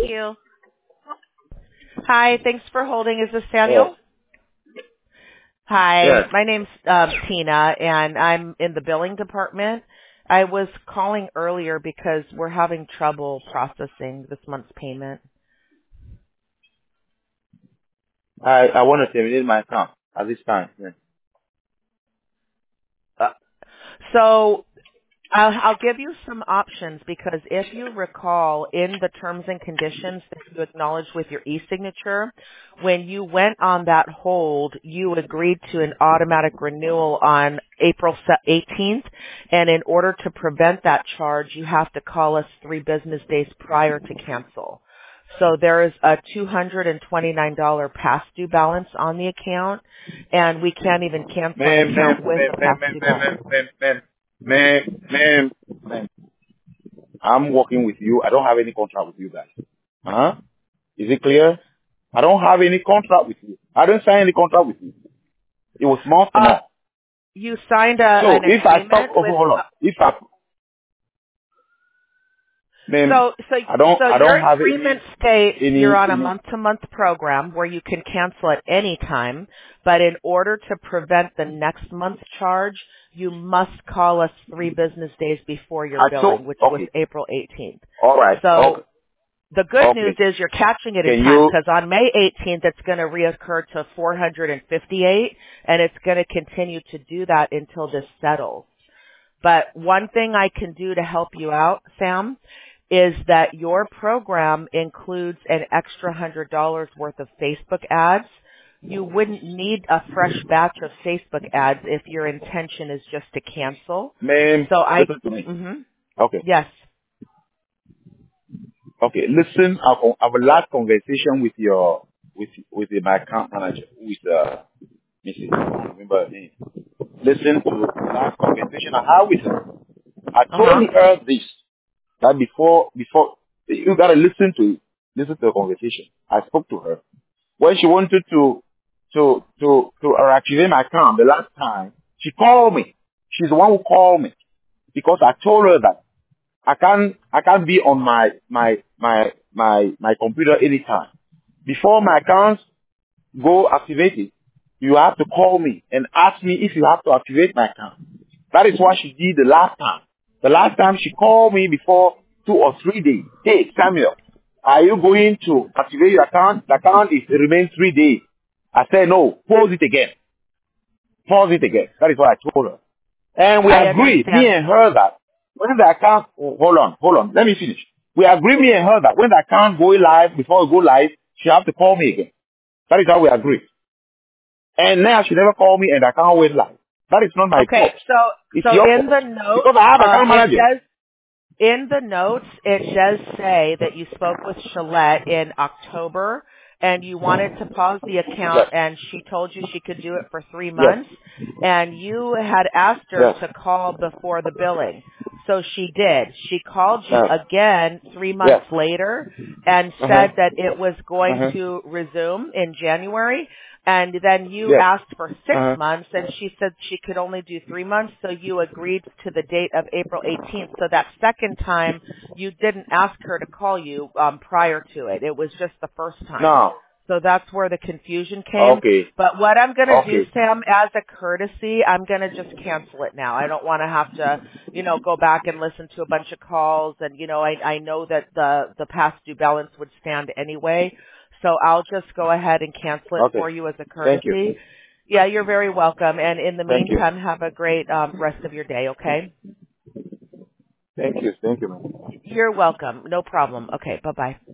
you. Hi, thanks for holding. Is this Yes. Samuel? Hi, Yes. my name's Tina, and I'm in the billing department. I was calling earlier because we're having trouble processing this month's payment. I want to terminate my account at this time. Yes. Uh, So I'll give you some options because if you recall in the terms and conditions that you acknowledged with your e-signature, when you went on that hold, you agreed to an automatic renewal on April 18th. And in order to prevent that charge, you have to call us 3 business days prior to cancel. So there is a $229 past due balance on the account, and we can't even cancel an account with a past due balance. Ma'am. I'm working with you. I don't have any contract with you guys. Huh? Is it clear? I don't have any contract with you. I don't sign any contract with you. It was month to month. You signed So an if I stop, agreement with. hold on. If I, ma'am, So I don't your have agreement states you're on a any. month-to-month program where you can cancel at any time, but in order to prevent the next month's charge, you must call us 3 business days before your billing, which was Okay. April 18th. All right. So the good news Okay. is you're catching it in Can time you? because on May 18th it's going to reoccur to 458, and it's going to continue to do that until this settles. But one thing I can do to help you out, Sam, is that your program includes an extra $100 worth of Facebook ads. You wouldn't need a fresh batch of Facebook ads if your intention is just to cancel. Ma'am, So listen to me. Okay. yes. Okay. Listen, I've a last conversation with my account manager, who is Mrs. I don't remember her name. Listen to the last conversation I had with her. I Uh-huh. told her this, that before you gotta listen to the conversation. I spoke to her when she wanted to reactivate my account the last time. She called me. She's the one who called me because I told her that I can't be on my computer anytime. Before my accounts go activated, you have to call me and ask me if you have to activate my account. That is what she did the last time. The last time she called me before 2 or 3 days. Hey, Samuel, are you going to activate your account? The account remains 3 days. I said no. Pause it again. Pause it again. That is what I told her. And we I agreed, me understand. and her, that when the account, hold on, let me finish. We agreed, me and her, that when the account go live, before it go live, she have to call me again. That is how we agreed. And now she never called me and the account went live. That is not my Okay, fault. It's so your in fault. the notes, Because I have account manager. it does say that you spoke with Shalette in October and you wanted to pause the account Yes. and she told you she could do it for 3 Yes. months and you had asked her Yes. to call before the billing. So she did. She called you Yes. again 3 months Yes. later and Uh-huh. said that it was going Uh-huh. to resume in January. And then you Yes. asked for 6 Uh-huh. months and she said she could only do 3 months. So you agreed to the date of April 18th. So that second time you didn't ask her to call you prior to it. It was just the first time. No. So that's where the confusion came. Okay. But what I'm going to do, Okay. Sam, as a courtesy, I'm going to just cancel it now. I don't want to have to, go back and listen to a bunch of calls. And, I know that the past due balance would stand anyway. So I'll just go ahead and cancel it Okay. for you as a Thank you. courtesy. Yeah, you're very welcome. And in the Thank you. meantime, have a great rest of your day, okay? Thank you. Thank you, man. You're welcome. No problem. Okay, bye-bye.